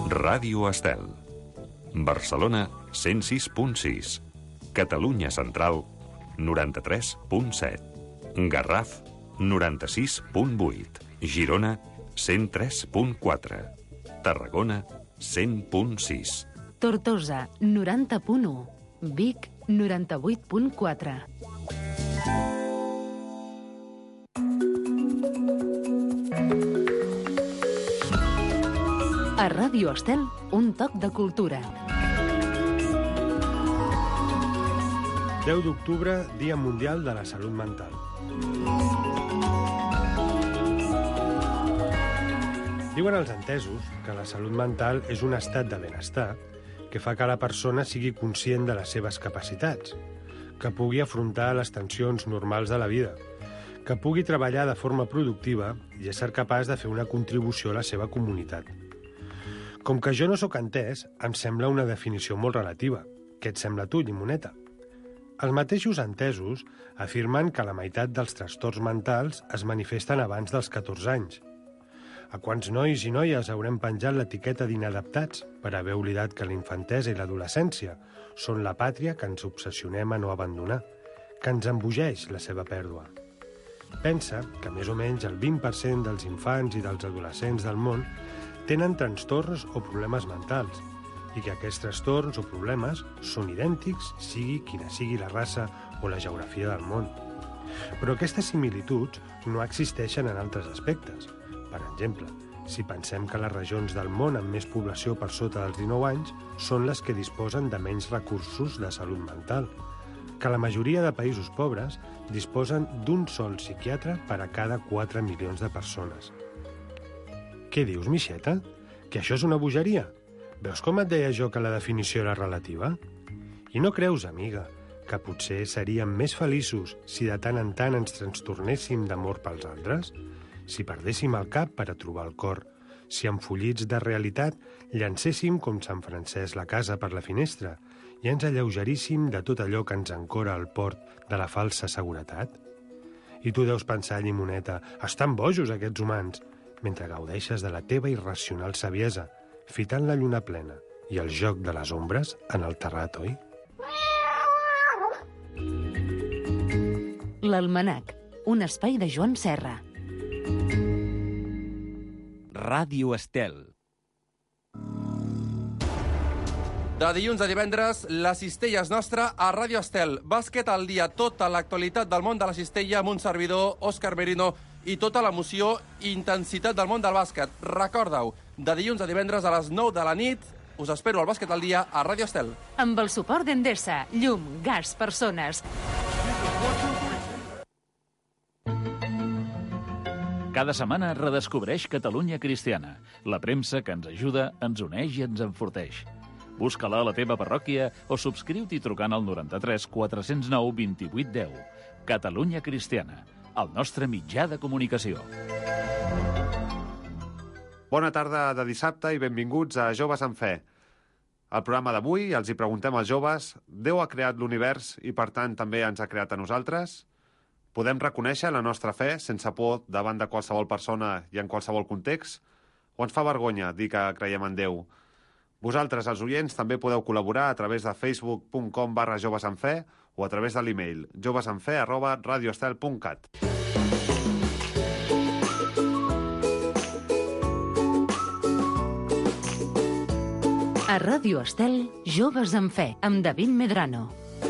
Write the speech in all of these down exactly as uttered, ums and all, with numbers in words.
Ràdio Estel. Barcelona, cent sis punt sis. Catalunya Central, noranta-tres punt set. Garraf, noranta-sis punt vuit. Girona, cent tres punt quatre. Tarragona, cent punt sis. Tortosa, noranta punt u. Vic, noranta-vuit punt quatre. A Ràdio Estel, un toc de cultura. deu d'octubre, Dia Mundial de la Salut Mental. Diuen els entesos que la salut mental és un estat de benestar que fa que la persona sigui conscient de les seves capacitats, que pugui afrontar les tensions normals de la vida, que pugui treballar de forma productiva i ésser capaç de fer una contribució a la seva comunitat. Com que jo no sóc entès, em sembla una definició molt relativa. Què et sembla tu, Llimoneta? Els mateixos entesos afirmen que la meitat dels trastorns mentals es manifesten abans dels catorze anys. A quants nois i noies haurem penjat l'etiqueta d'inadaptats per haver oblidat que la infantesa i l'adolescència són la pàtria que ens obsessionem a no abandonar, que ens embogeix la seva pèrdua. Pensa que més o menys el vint per cent dels infants i dels adolescents del món tenen trastorns o problemes mentals i que aquests trastorns o problemes són idèntics sigui quina sigui la raça o la geografia del món. Però aquestes similituds no existeixen en altres aspectes. Per exemple, si pensem que les regions del món amb més població per sota dels dinou anys són les que disposen de menys recursos de salut mental, que la majoria de països pobres disposen d'un sol psiquiatre per a cada quatre milions de persones. Què dius, Mixeta? Que això és una bogeria? Veus com et deia jo que la definició era relativa? I no creus, amiga, que potser seríem més feliços si de tant en tant ens trastornéssim d'amor pels altres? Si perdéssim el cap per a trobar el cor, si enfollits de realitat llancéssim com Sant Francesc la casa per la finestra i ens alleugeríssim de tot allò que ens ancora al port de la falsa seguretat? I tu deus pensar, Llimoneta, estan bojos aquests humans, mentre gaudeixes de la teva irracional saviesa, fitant la lluna plena i el joc de les ombres en el terrat, oi? L'Almanac, un espai de Joan Serra. Ràdio Estel. De dilluns a divendres, la cistella és nostra a Ràdio Estel. Bàsquet al dia, tota l'actualitat del món de la cistella amb un servidor, Òscar Merino, i tota l'emoció i intensitat del món del bàsquet. Recorda-ho, de dilluns a divendres a les nou de la nit, us espero al Bàsquet al dia a Ràdio Estel. Amb el suport d'Endesa, llum, gas, persones. Cada setmana redescobreix Catalunya Cristiana, la premsa que ens ajuda, ens uneix i ens enforteix. Busca-la a la teva parròquia o subscriu-t'hi trucant al noranta-tres quatre zero nou vint vuit deu. Catalunya Cristiana, el nostre mitjà de comunicació. Bona tarda de dissabte i benvinguts a Joves en Fe. Al programa d'avui els hi preguntem als joves: Déu ha creat l'univers i, per tant, també ens ha creat a nosaltres? Podem reconèixer la nostra fe sense por davant de qualsevol persona i en qualsevol context? O ens fa vergonya dir que creiem en Déu? Vosaltres, els oients, també podeu col·laborar a través de facebook punt com barra jovesenfe o a través de l'e-mail jovesenfe arroba radioestel punt cat. A Ràdio Estel, Joves en Fe, amb David Medrano.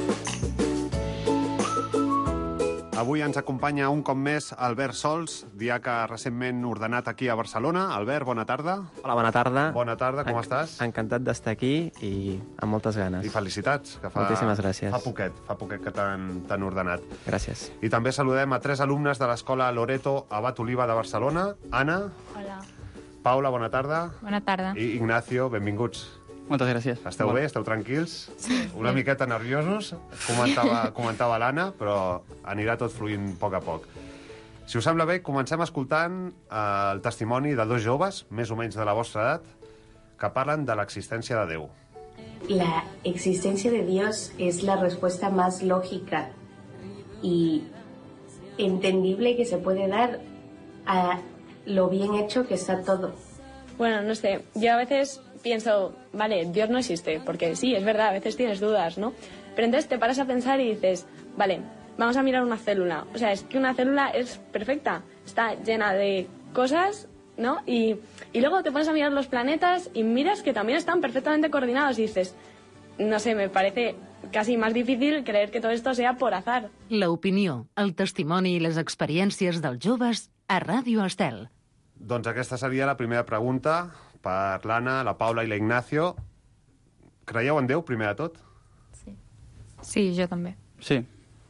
Avui ens acompanya un cop més Albert Sols, diaca recentment ordenat aquí a Barcelona. Albert, bona tarda. Hola, bona tarda. Bona tarda, com en estàs? Encantat d'estar aquí i amb moltes ganes. I felicitats, que fa... Moltíssimes gràcies. Fa poquet, fa poquet que t'han ordenat. Gràcies. I també saludem a tres alumnes de l'escola Loreto Abat Oliva de Barcelona. Anna. Hola. Paula, bona tarda. Bona tarda. I Ignacio, benvinguts. Moltes gràcies. Esteu Molt. bé? Esteu tranquils? Sí. Una miqueta nerviosos, comentava, comentava l'Anna, però anirà tot fluint a poc a poc. Si us sembla bé, comencem escoltant eh, el testimoni de dos joves, més o menys de la vostra edat, que parlen de l'existència de Déu. La existencia de Dios es la respuesta más lógica y entendible que se puede dar a lo bien hecho que está todo. Bueno, no sé, yo a veces pienso, vale, Dios no existe, porque sí, es verdad, a veces tienes dudas, ¿no? Pero entonces te paras a pensar y dices, vale, vamos a mirar una célula. O sea, es que una célula es perfecta, está llena de cosas, ¿no? Y, y luego te pones a mirar los planetas y miras que también están perfectamente coordinados y dices, no sé, me parece casi más difícil creer que todo esto sea por azar. L'opinió, el testimoni i les experiències dels joves a Ràdio Estel. Doncs aquesta seria la primera pregunta per l'Anna, la Paula i la Ignacio. Creieu en Déu, primer de tot? Sí. Sí, jo també. Sí.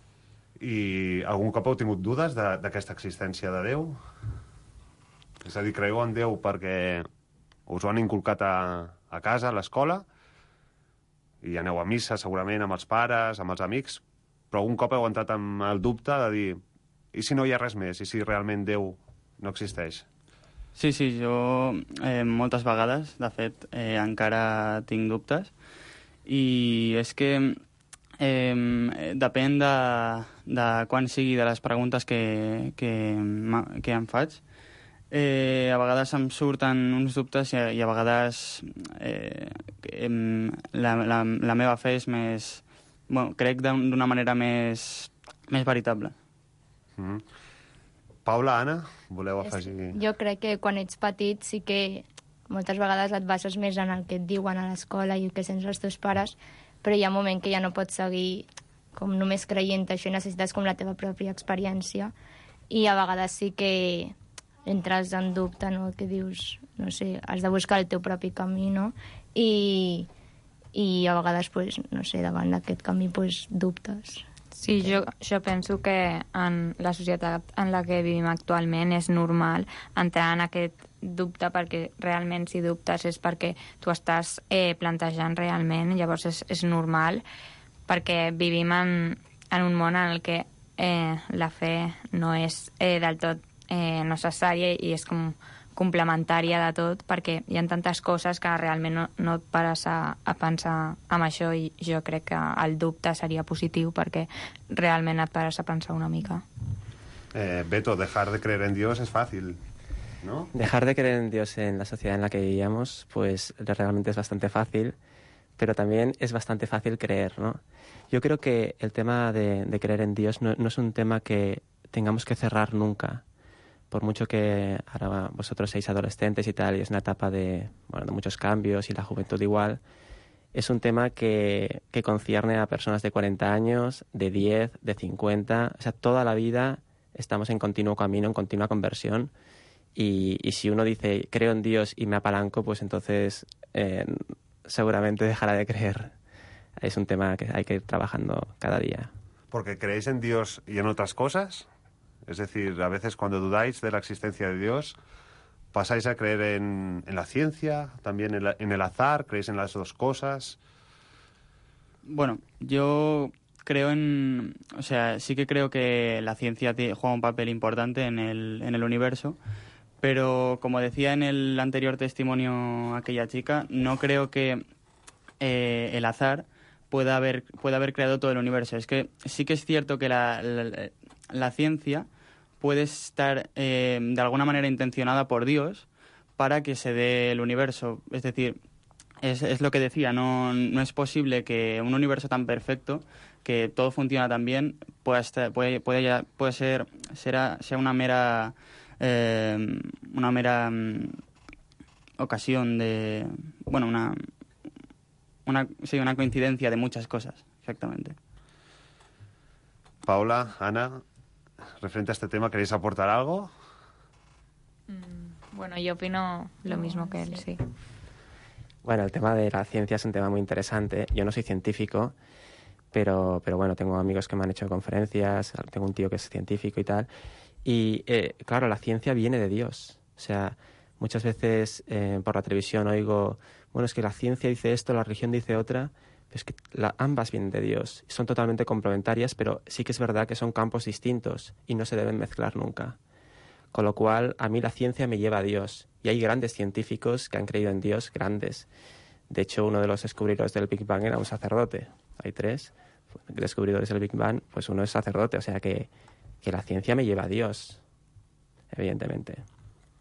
I algun cop heu tingut dudes d'aquesta existència de Déu? És a dir, creieu en Déu perquè us ho han inculcat a, a casa, a l'escola, i aneu a missa segurament amb els pares, amb els amics, però algun cop heu entrat amb el dubte de dir i si no hi ha res més, i si realment Déu no existeix? Sí, sí, jo eh, moltes vegades, de fet, eh, encara tinc dubtes, i és que eh, depèn de, de quan sigui de les preguntes que, que, que em faig. Eh, a vegades em surten uns dubtes i a, i a vegades eh, em, la, la, la meva fe és més... Bueno, crec d'una manera més, més veritable. Mm-hmm. Paula, Anna, voleu afegir? Jo crec que quan ets petit sí que moltes vegades et bases més en el que et diuen a l'escola i el que sents els teus pares, però hi ha un moment que ja no pots seguir com només creient això i necessites com la teva pròpia experiència, i a vegades sí que entres en dubte, no? Que dius, no sé, has de buscar el teu propi camí, no? I, i a vegades, pues, no sé, davant d'aquest camí, pues, dubtes. Sí, jo, jo penso que en la societat en la que vivim actualment és normal entrar en aquest dubte, perquè realment si dubtes és perquè tu estàs eh, plantejant realment, llavors és, és normal, perquè vivim en, en un món en el que eh, la fe no és eh, del tot eh, necessària i és com complementària de tot, perquè hi ha tantes coses que realment no, no et pares a, a pensar en això, i jo crec que el dubte seria positiu perquè realment et pares a pensar una mica. Eh, Beto, dejar de creer en Dios es fácil, ¿no? Dejar de creer en Dios en la sociedad en la que vivíamos, pues realmente es bastante fácil, pero también es bastante fácil creer, ¿no? Yo creo que el tema de, de creer en Dios no, no es un tema que tengamos que cerrar nunca. Por mucho que ahora vosotros seáis adolescentes y tal, y es una etapa de, bueno, de muchos cambios y la juventud igual, es un tema que, que concierne a personas de cuarenta años, de diez, de cincuenta, o sea, toda la vida estamos en continuo camino, en continua conversión, y, y si uno dice, creo en Dios y me apalanco, pues entonces eh, seguramente dejará de creer. Es un tema que hay que ir trabajando cada día. ¿Porque creéis en Dios y en otras cosas? Es decir, a veces cuando dudáis de la existencia de Dios, ¿pasáis a creer en, en la ciencia, también en, la, en el azar? ¿Creéis en las dos cosas? Bueno, yo creo en... O sea, sí que creo que la ciencia juega un papel importante en el, en el universo, pero como decía en el anterior testimonio aquella chica, no creo que eh, el azar pueda haber, pueda haber creado todo el universo. Es que sí que es cierto que la, la, la ciencia puede estar eh, de alguna manera intencionada por Dios para que se dé el universo. Es decir, es, es lo que decía, no, no es posible que un universo tan perfecto, que todo funciona tan bien, pueda, estar, puede, puede, ya, puede ser será, sea una mera, eh, una mera um, ocasión de... Bueno, una, una, sí, una coincidencia de muchas cosas, exactamente. Paula, Ana, referente a este tema, ¿queréis aportar algo? Mm, bueno, yo opino lo mismo que él, sí. Bueno, el tema de la ciencia es un tema muy interesante. Yo no soy científico, pero, pero bueno, tengo amigos que me han hecho conferencias, tengo un tío que es científico y tal. Y eh, claro, la ciencia viene de Dios. O sea, muchas veces eh, por la televisión oigo, bueno, es que la ciencia dice esto, la religión dice otra. Es que la, ambas vienen de Dios, son totalmente complementarias, pero sí que es verdad que son campos distintos y no se deben mezclar nunca. Con lo cual, a mí la ciencia me lleva a Dios. Y hay grandes científicos que han creído en Dios, grandes. De hecho, uno de los descubridores del Big Bang era un sacerdote. Hay tres descubridores del Big Bang, pues uno es sacerdote. O sea que, que la ciencia me lleva a Dios, evidentemente.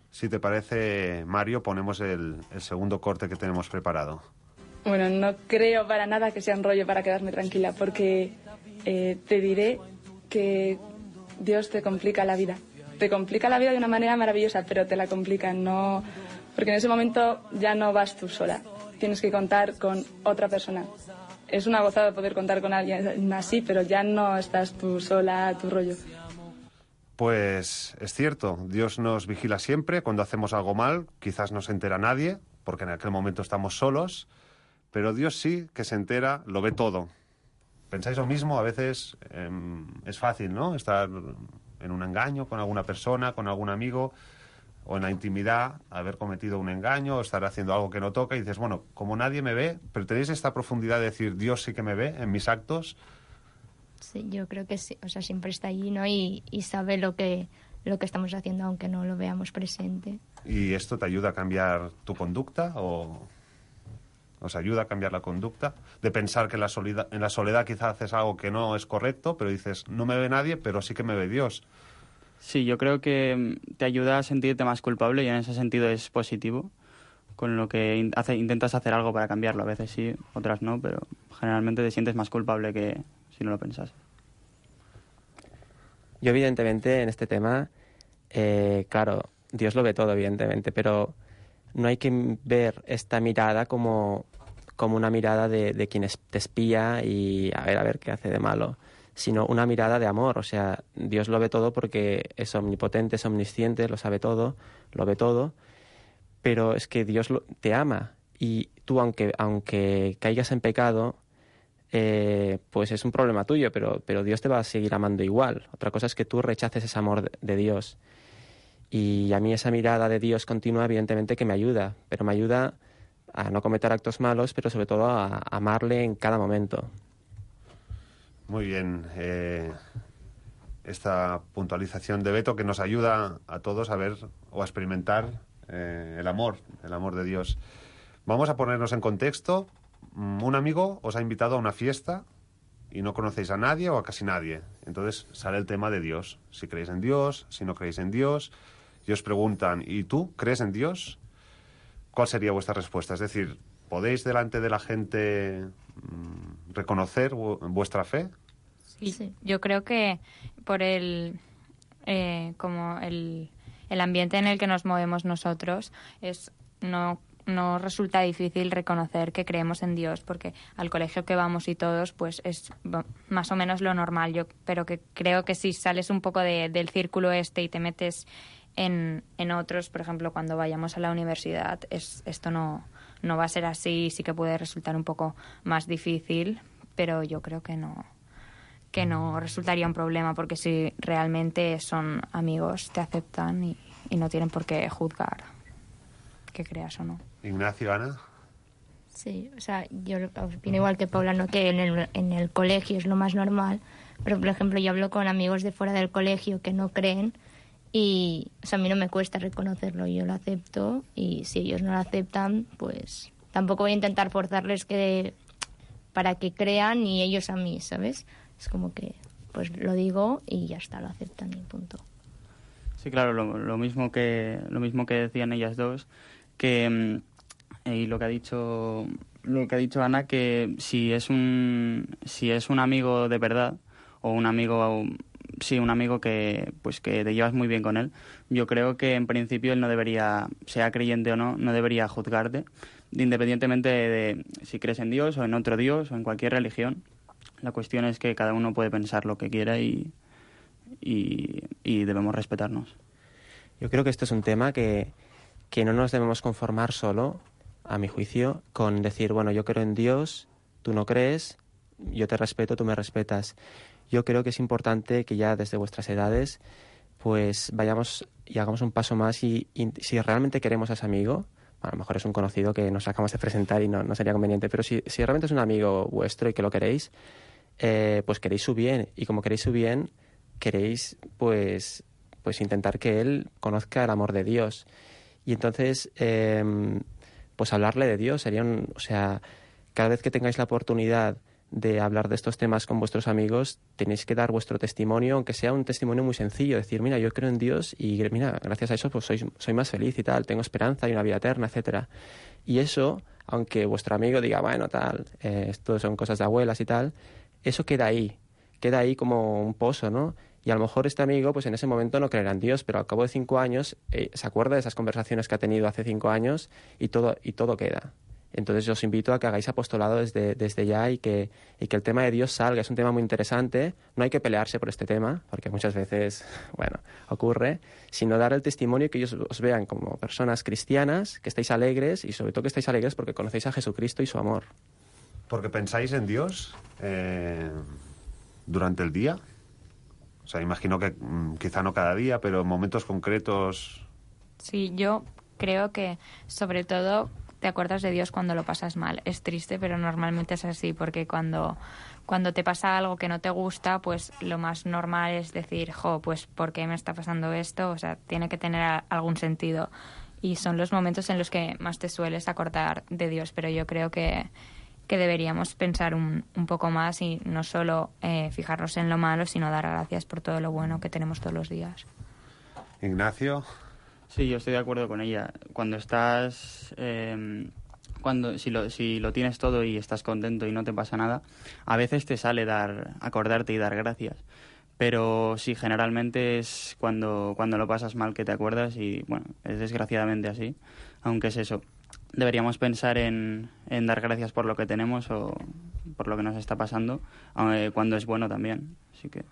Si te parece, Mario, ponemos el, el segundo corte que tenemos preparado. Bueno, no creo para nada que sea un rollo para quedarme tranquila, porque eh, te diré que Dios te complica la vida. Te complica la vida de una manera maravillosa, pero te la complica, no... Porque en ese momento ya no vas tú sola, tienes que contar con otra persona. Es una gozada poder contar con alguien así, pero ya no estás tú sola a tu rollo. Pues es cierto, Dios nos vigila siempre. Cuando hacemos algo mal, quizás no se entera nadie, porque en aquel momento estamos solos, pero Dios sí que se entera, lo ve todo. ¿Pensáis lo mismo? A veces eh, es fácil, ¿no? Estar en un engaño con alguna persona, con algún amigo, o en la intimidad, haber cometido un engaño, o estar haciendo algo que no toca, y dices, bueno, como nadie me ve, pero tenéis esta profundidad de decir, Dios sí que me ve en mis actos. Sí, yo creo que sí, o sea, siempre está allí, ¿no? Y, y sabe lo que, lo que estamos haciendo, aunque no lo veamos presente. ¿Y esto te ayuda a cambiar tu conducta o os ayuda a cambiar la conducta? De pensar que en la soledad, en la soledad quizás haces algo que no es correcto, pero dices, no me ve nadie, pero sí que me ve Dios. Sí, yo creo que te ayuda a sentirte más culpable y en ese sentido es positivo, con lo que hace, intentas hacer algo para cambiarlo. A veces sí, otras no, pero generalmente te sientes más culpable que si no lo pensas. Yo evidentemente en este tema, eh, claro, Dios lo ve todo evidentemente, pero no hay que ver esta mirada como, como una mirada de, de quien te espía y a ver, a ver qué hace de malo, sino una mirada de amor. O sea, Dios lo ve todo porque es omnipotente, es omnisciente, lo sabe todo, lo ve todo, pero es que Dios lo, te ama y tú aunque, aunque caigas en pecado, eh, pues es un problema tuyo, pero, pero Dios te va a seguir amando igual. Otra cosa es que tú rechaces ese amor de, de Dios. Y a mí esa mirada de Dios continua evidentemente que me ayuda, pero me ayuda a no cometer actos malos, pero sobre todo a, a amarle en cada momento. Muy bien. Eh, esta puntualización de Beto que nos ayuda a todos a ver o a experimentar eh, el amor, el amor de Dios. Vamos a ponernos en contexto. Un amigo os ha invitado a una fiesta y no conocéis a nadie o a casi nadie. Entonces sale el tema de Dios. Si creéis en Dios, si no creéis en Dios. Y os preguntan, ¿y tú crees en Dios? ¿Cuál sería vuestra respuesta? Es decir, ¿podéis delante de la gente mmm, reconocer vuestra fe? Sí, sí, yo creo que por el eh, como el, el ambiente en el que nos movemos nosotros es no no resulta difícil reconocer que creemos en Dios, porque al colegio que vamos y todos, pues es más o menos lo normal. Yo, pero que creo que si sales un poco de, del círculo este y te metes en, en otros, por ejemplo, cuando vayamos a la universidad, es, esto no, no va a ser así, sí que puede resultar un poco más difícil, pero yo creo que no, que no resultaría un problema, porque si realmente son amigos, te aceptan y, y no tienen por qué juzgar que creas o no. Ignacio, Ana. Sí, o sea, yo opino igual que Paula, no que en el, en el colegio es lo más normal, pero por ejemplo yo hablo con amigos de fuera del colegio que no creen y, o sea, a mí no me cuesta reconocerlo, yo lo acepto y si ellos no lo aceptan, pues tampoco voy a intentar forzarles que para que crean y ellos a mí, ¿sabes? Es como que, pues lo digo y ya está, lo aceptan y punto. Sí, claro, lo, lo mismo que lo mismo que decían ellas dos, que y lo que ha dicho lo que ha dicho Ana, que si es un si es un amigo de verdad o un amigo sí un amigo que pues que te llevas muy bien con él, yo creo que en principio él no debería, sea creyente o no, no debería juzgarte, independientemente de, de si crees en Dios o en otro Dios o en cualquier religión. La cuestión es que cada uno puede pensar lo que quiera y y, y debemos respetarnos. Yo creo que esto es un tema que que no nos debemos conformar solo, a mi juicio, con decir, bueno, yo creo en Dios, tú no crees, yo te respeto, tú me respetas. Yo creo que es importante que ya desde vuestras edades pues vayamos y hagamos un paso más y, y si realmente queremos a ese amigo, a lo mejor es un conocido que nos acabamos de presentar y no, no sería conveniente, pero si, si realmente es un amigo vuestro y que lo queréis, eh, pues queréis su bien, y como queréis su bien, queréis pues, pues intentar que él conozca el amor de Dios. Y entonces, eh, pues hablarle de Dios sería un, o sea, cada vez que tengáis la oportunidad de hablar de estos temas con vuestros amigos, tenéis que dar vuestro testimonio, aunque sea un testimonio muy sencillo, decir, mira, yo creo en Dios y mira, gracias a eso pues soy, soy más feliz y tal, tengo esperanza y una vida eterna, etcétera. Y eso, aunque vuestro amigo diga, bueno, tal, eh, esto son cosas de abuelas y tal, eso queda ahí, queda ahí como un pozo, ¿no? Y a lo mejor este amigo, pues en ese momento no creerá en Dios, pero al cabo de cinco años eh, se acuerda de esas conversaciones que ha tenido hace cinco años y todo, y todo queda. Entonces yo os invito a que hagáis apostolado desde, desde ya y que, y que el tema de Dios salga. Es un tema muy interesante. No hay que pelearse por este tema, porque muchas veces, bueno, ocurre, sino dar el testimonio y que ellos os vean como personas cristianas, que estáis alegres y sobre todo que estáis alegres porque conocéis a Jesucristo y su amor. ¿Porque pensáis en Dios eh, durante el día? O sea, imagino que mm, quizá no cada día, pero en momentos concretos... Sí, yo creo que sobre todo te acuerdas de Dios cuando lo pasas mal. Es triste, pero normalmente es así, porque cuando, cuando te pasa algo que no te gusta, pues lo más normal es decir, jo, pues ¿por qué me está pasando esto? O sea, tiene que tener a, algún sentido. Y son los momentos en los que más te sueles acordar de Dios, pero yo creo que, que deberíamos pensar un, un poco más y no solo eh, fijarnos en lo malo, sino dar gracias por todo lo bueno que tenemos todos los días. Ignacio... Sí, yo estoy de acuerdo con ella. Cuando estás, eh, cuando si lo, si lo tienes todo y estás contento y no te pasa nada, a veces te sale dar, acordarte y dar gracias. Pero sí, generalmente es cuando, cuando lo pasas mal que te acuerdas y, bueno, es desgraciadamente así. Aunque es eso. Deberíamos pensar en, en dar gracias por lo que tenemos o por lo que nos está pasando, aunque cuando es bueno también. Así que...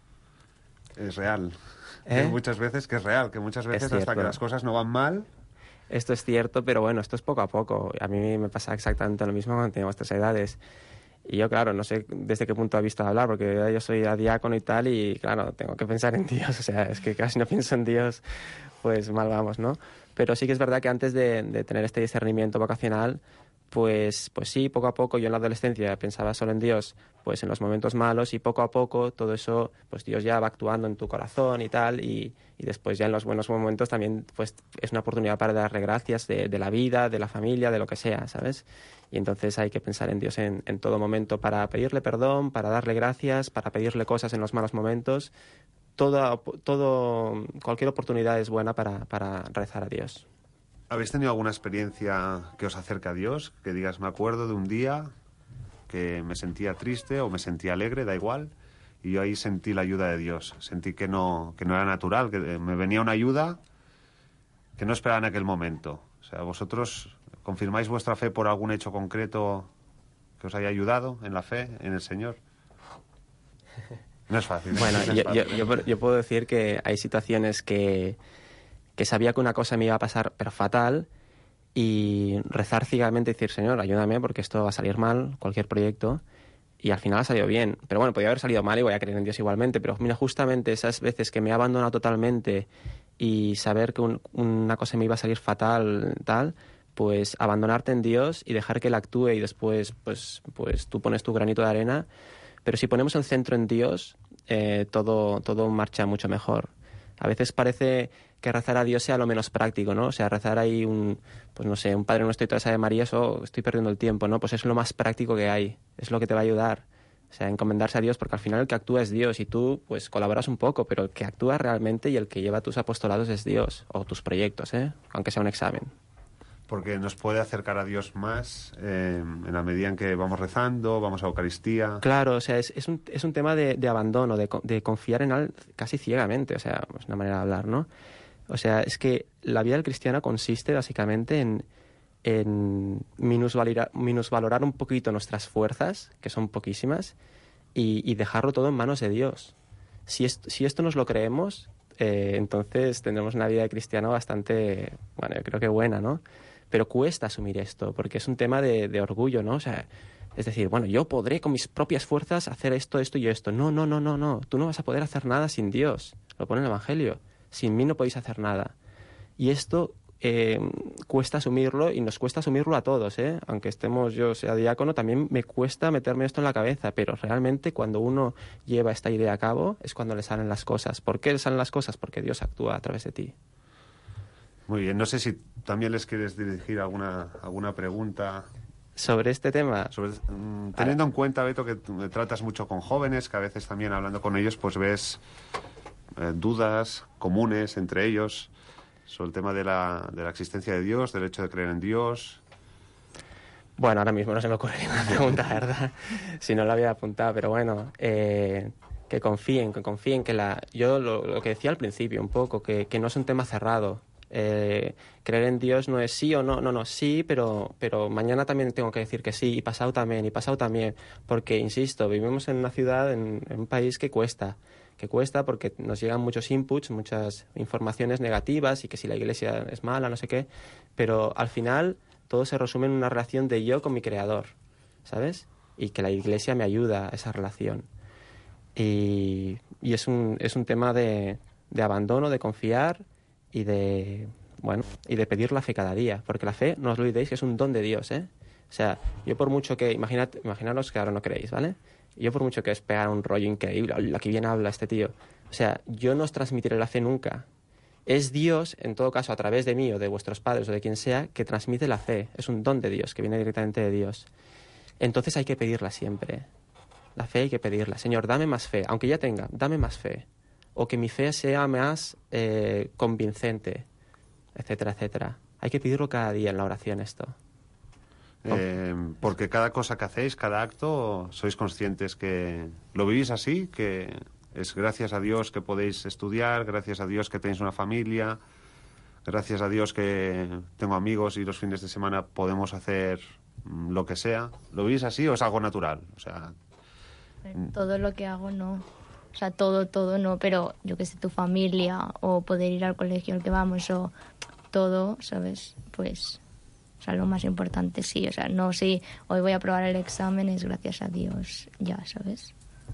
Es real. ¿Eh? Que muchas veces que es real, que muchas veces hasta que las cosas no van mal... Esto es cierto, pero bueno, esto es poco a poco. A mí me pasa exactamente lo mismo cuando tenía vuestras edades. Y yo, claro, no sé desde qué punto de vista hablar, porque yo soy diácono y tal, y claro, tengo que pensar en Dios. O sea, es que casi no pienso en Dios, pues mal vamos, ¿no? Pero sí que es verdad que antes de, de tener este discernimiento vocacional, pues, pues sí, poco a poco, yo en la adolescencia pensaba solo en Dios, pues en los momentos malos, y poco a poco todo eso, pues Dios ya va actuando en tu corazón y tal, y, y después ya en los buenos momentos también pues es una oportunidad para darle gracias de, de la vida, de la familia, de lo que sea, ¿sabes? Y entonces hay que pensar en Dios en, en todo momento para pedirle perdón, para darle gracias, para pedirle cosas en los malos momentos. Todo, todo, cualquier oportunidad es buena para, para rezar a Dios. ¿Habéis tenido alguna experiencia que os acerque a Dios? Que digas, me acuerdo de un día que me sentía triste o me sentía alegre, da igual, y yo ahí sentí la ayuda de Dios. Sentí que no, que no era natural, que me venía una ayuda que no esperaba en aquel momento. O sea, ¿vosotros confirmáis vuestra fe por algún hecho concreto que os haya ayudado en la fe, en el Señor? No es fácil. Bueno, no es yo, fácil. yo, yo, yo puedo decir que hay situaciones que, que sabía que una cosa me iba a pasar, pero fatal, y rezar ciegamente y decir, Señor, ayúdame porque esto va a salir mal, cualquier proyecto, y al final ha salido bien. Pero bueno, podía haber salido mal y voy a creer en Dios igualmente, pero mira, justamente esas veces que me he abandonado totalmente y saber que un, una cosa me iba a salir fatal, tal, pues abandonarte en Dios y dejar que Él actúe y después pues, pues tú pones tu granito de arena. Pero si ponemos el centro en Dios, eh, todo, todo marcha mucho mejor. A veces parece que rezar a Dios sea lo menos práctico, ¿no? O sea, rezar ahí un, pues no sé, un Padre Nuestro y toda esa de María, eso estoy perdiendo el tiempo, ¿no? Pues es lo más práctico que hay, es lo que te va a ayudar. O sea, encomendarse a Dios, porque al final el que actúa es Dios y tú, pues, colaboras un poco, pero el que actúa realmente y el que lleva tus apostolados es Dios, o tus proyectos, ¿eh? Aunque sea un examen. Porque nos puede acercar a Dios más eh, en la medida en que vamos rezando, vamos a Eucaristía. Claro, o sea, es, es, un, es un tema de, de abandono, de, de confiar en Él casi ciegamente, o sea, es una manera de hablar, ¿no? O sea, es que la vida del cristiano consiste básicamente en, en minusvalorar, minusvalorar un poquito nuestras fuerzas, que son poquísimas, y, y dejarlo todo en manos de Dios. Si, es, si esto nos lo creemos, eh, entonces tendremos una vida de cristiano bastante, bueno, yo creo que buena, ¿no? Pero cuesta asumir esto, porque es un tema de, de orgullo, ¿no? O sea, es decir, bueno, yo podré con mis propias fuerzas hacer esto, esto y esto. No, no, no, no, no. Tú no vas a poder hacer nada sin Dios. Lo pone el Evangelio. Sin mí no podéis hacer nada. Y esto eh, cuesta asumirlo y nos cuesta asumirlo a todos, ¿eh? Aunque estemos, yo sea diácono, también me cuesta meterme esto en la cabeza. Pero realmente cuando uno lleva esta idea a cabo es cuando le salen las cosas. ¿Por qué le salen las cosas? Porque Dios actúa a través de ti. Muy bien, no sé si también les quieres dirigir alguna, alguna pregunta. Sobre este tema. Sobre, mm, teniendo en cuenta, Beto, que tú tratas mucho con jóvenes, que a veces también hablando con ellos, pues ves eh, dudas comunes entre ellos sobre el tema de la, de la existencia de Dios, del hecho de creer en Dios. Bueno, ahora mismo no se me ocurre ninguna pregunta, ¿verdad? Si no la había apuntado, pero bueno, eh, que confíen, que confíen, que la... Yo lo, lo que decía al principio un poco, que, que no es un tema cerrado. Eh, creer en Dios no es sí o no, no, no, sí, pero, pero mañana también tengo que decir que sí, y pasado también, y pasado también, porque, insisto, vivimos en una ciudad, en, en un país que cuesta, que cuesta porque nos llegan muchos inputs, muchas informaciones negativas, y que si la iglesia es mala, no sé qué, pero al final todo se resume en una relación de yo con mi creador, ¿sabes? Y que la iglesia me ayuda a esa relación. Y, y es un, es un tema de, de abandono, de confiar y de, bueno, y de pedir la fe cada día, porque la fe, no os lo olvidéis, que es un don de Dios, ¿eh? O sea, yo por mucho que, imaginad, imaginaros que ahora no creéis, ¿vale? Yo por mucho que os pega un rollo increíble, la que bien habla este tío, o sea, yo no os transmitiré la fe nunca. Es Dios, en todo caso, a través de mí o de vuestros padres o de quien sea, que transmite la fe. Es un don de Dios, que viene directamente de Dios. Entonces hay que pedirla siempre. La fe hay que pedirla. Señor, dame más fe, aunque ya tenga, dame más fe. O que mi fe sea más eh, convincente, etcétera, etcétera. Hay que pedirlo cada día en la oración esto. Eh, porque cada cosa que hacéis, cada acto, sois conscientes que lo vivís así, que es gracias a Dios que podéis estudiar, gracias a Dios que tenéis una familia, gracias a Dios que tengo amigos y los fines de semana podemos hacer mm, lo que sea. ¿Lo vivís así o es algo natural? O sea, todo lo que hago no. O sea, todo, todo no, pero yo que sé, tu familia o poder ir al colegio al que vamos o todo, ¿sabes? Pues, o sea, lo más importante sí. O sea, no si hoy voy a aprobar el examen es gracias a Dios, ya, ¿sabes?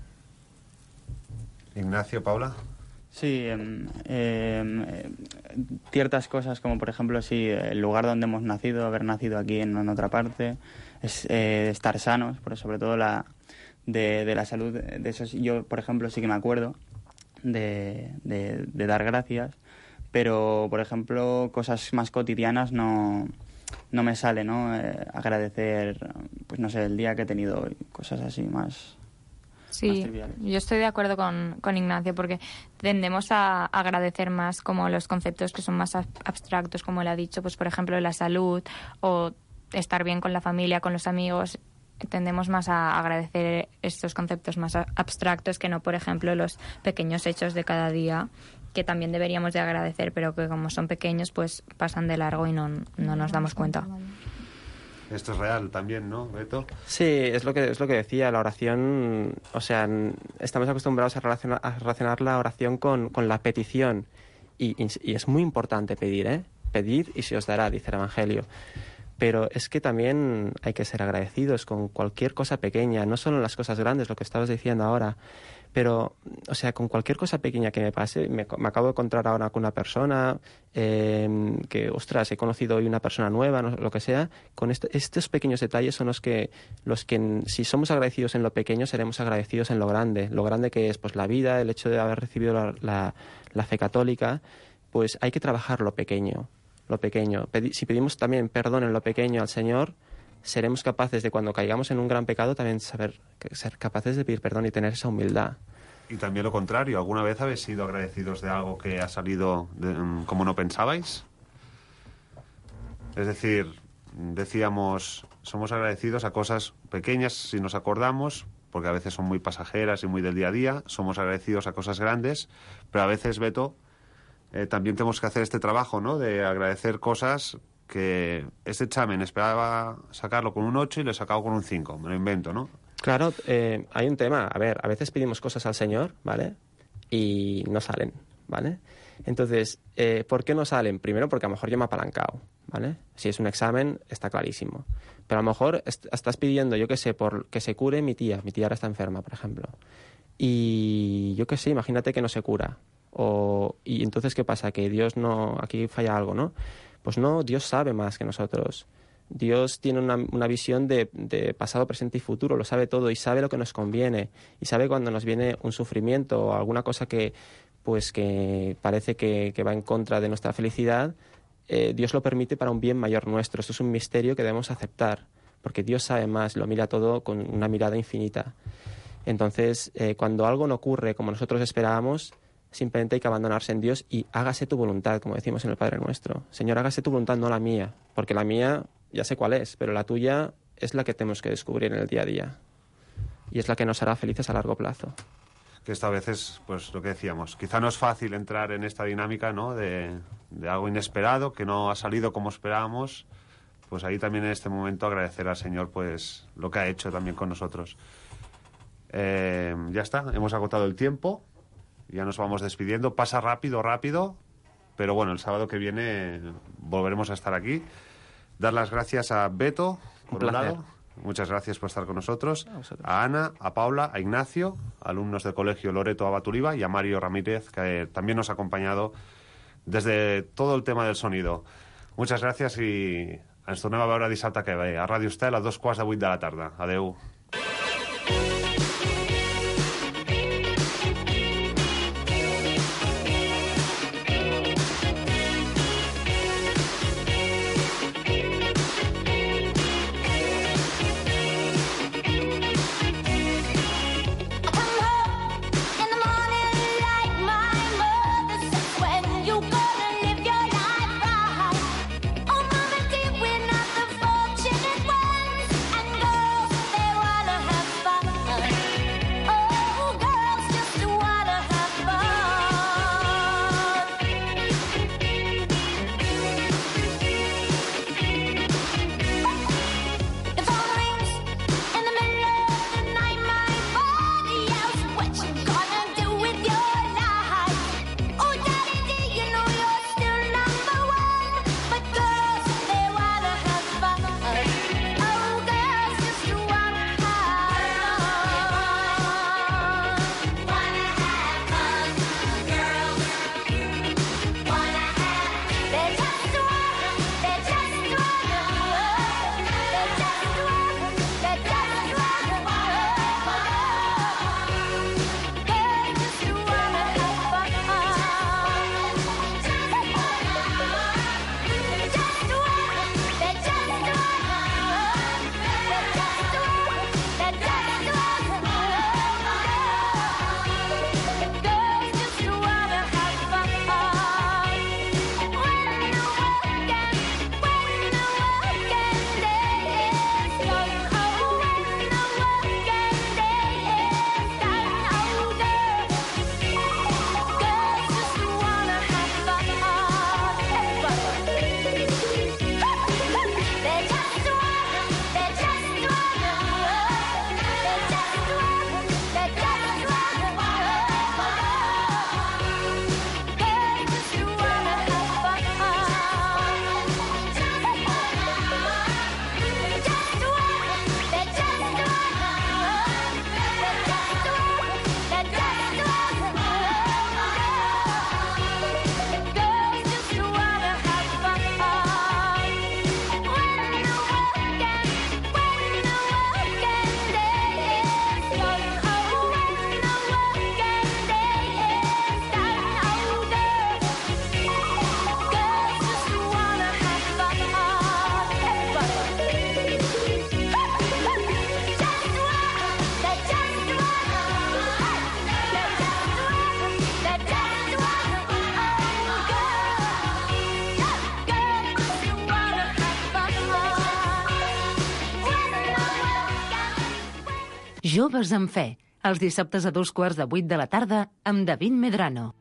Ignacio, Paula. Sí, eh, eh, ciertas cosas como por ejemplo si el lugar donde hemos nacido, haber nacido aquí en, en otra parte, es eh, estar sanos, pero sobre todo la de, de la salud, de eso yo por ejemplo sí que me acuerdo de, de, de dar gracias, pero por ejemplo cosas más cotidianas no, no me sale, ¿no? Eh, agradecer, pues no sé, el día que he tenido hoy, cosas así más... Sí, yo estoy de acuerdo con, con Ignacio porque tendemos a agradecer más como los conceptos que son más abstractos, como él ha dicho, pues por ejemplo la salud o estar bien con la familia, con los amigos. Tendemos más a agradecer estos conceptos más abstractos que no, por ejemplo, los pequeños hechos de cada día que también deberíamos de agradecer, pero que como son pequeños pues pasan de largo y no, no nos damos cuenta. Esto es real también, ¿no, Beto? Sí, es lo que es lo que decía, la oración, o sea, estamos acostumbrados a relacionar, a relacionar la oración con, con la petición y, y es muy importante pedir, ¿eh? Pedid y se os dará, dice el Evangelio. Pero es que también hay que ser agradecidos con cualquier cosa pequeña, no solo en las cosas grandes, lo que estabas diciendo ahora, pero, o sea, con cualquier cosa pequeña que me pase, me, me acabo de encontrar ahora con una persona eh, que, ostras, he conocido hoy una persona nueva, no, lo que sea, con esto, estos pequeños detalles son los que, los que, si somos agradecidos en lo pequeño, seremos agradecidos en lo grande. Lo grande que es, pues, la vida, el hecho de haber recibido la, la, la fe católica, pues hay que trabajar lo pequeño, lo pequeño. Pedi- si pedimos también perdón en lo pequeño al Señor, seremos capaces de cuando caigamos en un gran pecado también saber ser capaces de pedir perdón y tener esa humildad. Y también lo contrario, ¿alguna vez habéis sido agradecidos de algo que ha salido de, como no pensabais? Es decir, decíamos, somos agradecidos a cosas pequeñas si nos acordamos, porque a veces son muy pasajeras y muy del día a día, somos agradecidos a cosas grandes, pero a veces, Beto, eh, también tenemos que hacer este trabajo, ¿no?, de agradecer cosas que este examen esperaba sacarlo con un ocho y lo he sacado con un cinco, me lo invento, ¿no? Claro, eh, hay un tema, a ver, a veces pedimos cosas al Señor, ¿vale? Y no salen, ¿vale? Entonces, eh, ¿por qué no salen? Primero porque a lo mejor yo me he apalancado, ¿vale? Si es un examen, está clarísimo. Pero a lo mejor est- estás pidiendo, yo qué sé, por que se cure mi tía, mi tía ahora está enferma, por ejemplo. Y yo qué sé, imagínate que no se cura. O, y entonces, ¿qué pasa? Que Dios no, aquí falla algo, ¿no? Pues no, Dios sabe más que nosotros. Dios tiene una, una visión de, de pasado, presente y futuro, lo sabe todo y sabe lo que nos conviene. Y sabe cuando nos viene un sufrimiento o alguna cosa que, pues, que parece que, que va en contra de nuestra felicidad, eh, Dios lo permite para un bien mayor nuestro. Esto es un misterio que debemos aceptar. porque Dios sabe más, lo mira todo con una mirada infinita. Entonces, eh, cuando algo no ocurre como nosotros esperábamos, simplemente hay que abandonarse en Dios y hágase tu voluntad, como decimos en el Padre Nuestro. Señor, hágase tu voluntad, no la mía, porque la mía ya sé cuál es, pero la tuya es la que tenemos que descubrir en el día a día. Y es la que nos hará felices a largo plazo. Que esta vez es, pues, lo que decíamos. Quizá no es fácil entrar en esta dinámica, ¿no?, de, de algo inesperado, que no ha salido como esperábamos. Pues ahí también en este momento agradecer al Señor, pues, lo que ha hecho también con nosotros. Eh, ya está, hemos agotado el tiempo. Ya nos vamos despidiendo. Pasa rápido, rápido. Pero bueno, el sábado que viene volveremos a estar aquí. Dar las gracias a Beto, por un lado. Muchas gracias por estar con nosotros. A, a Ana, a Paula, a Ignacio, alumnos del Colegio Loreto Abaturiba, y a Mario Ramírez, que también nos ha acompañado desde todo el tema del sonido. Muchas gracias i ens tornem a veure dissabte que ve a Ràdio Estel a dos quarts de vuit de la tarda. Adeu. Joves en Fe, els dissabtes a dos quarts de vuit de la tarda amb David Medrano.